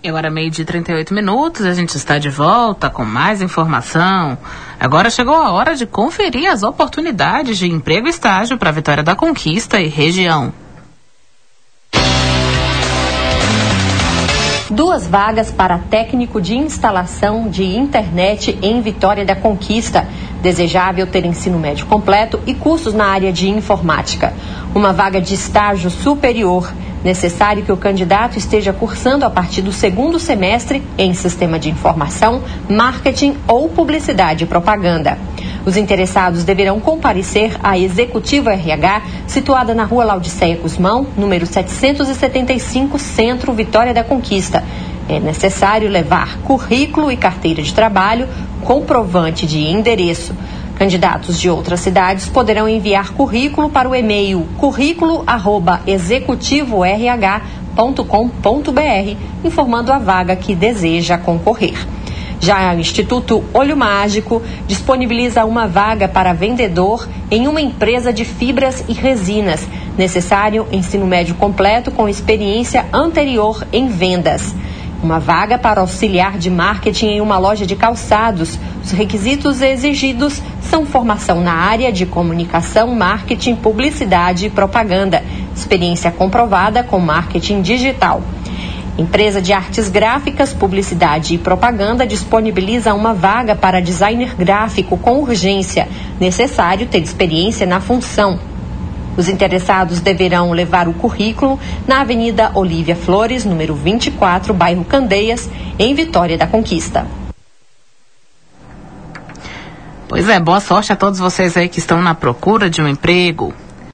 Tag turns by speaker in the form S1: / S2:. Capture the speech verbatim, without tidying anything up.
S1: E agora meio-dia e trinta e oito minutos, a gente está de volta com mais informação. Agora chegou a hora de conferir as oportunidades de emprego e estágio para Vitória da Conquista e região.
S2: Duas vagas para técnico de instalação de internet em Vitória da Conquista. Desejável ter ensino médio completo e cursos na área de informática. Uma vaga de estágio superior. Necessário que o candidato esteja cursando a partir do segundo semestre em Sistema de Informação, Marketing ou Publicidade e Propaganda. Os interessados deverão comparecer à Executivo R H, situada na Rua Laodiceia Guzmão, número setecentos e setenta e cinco, Centro, Vitória da Conquista. É necessário levar currículo e carteira de trabalho, comprovante de endereço. Candidatos de outras cidades poderão enviar currículo para o e-mail currículo arroba executivo r h ponto com ponto b r, informando a vaga que deseja concorrer. Já o Instituto Olho Mágico disponibiliza uma vaga para vendedor em uma empresa de fibras e resinas. Necessário ensino médio completo com experiência anterior em vendas. Uma vaga para auxiliar de marketing em uma loja de calçados. Os requisitos exigidos são formação na área de comunicação, marketing, publicidade e propaganda. Experiência comprovada com marketing digital. Empresa de artes gráficas, publicidade e propaganda disponibiliza uma vaga para designer gráfico com urgência. Necessário ter experiência na função. Os interessados deverão levar o currículo na Avenida Olívia Flores, número vinte e quatro, bairro Candeias, em Vitória da Conquista.
S1: Pois é, boa sorte a todos vocês aí que estão na procura de um emprego.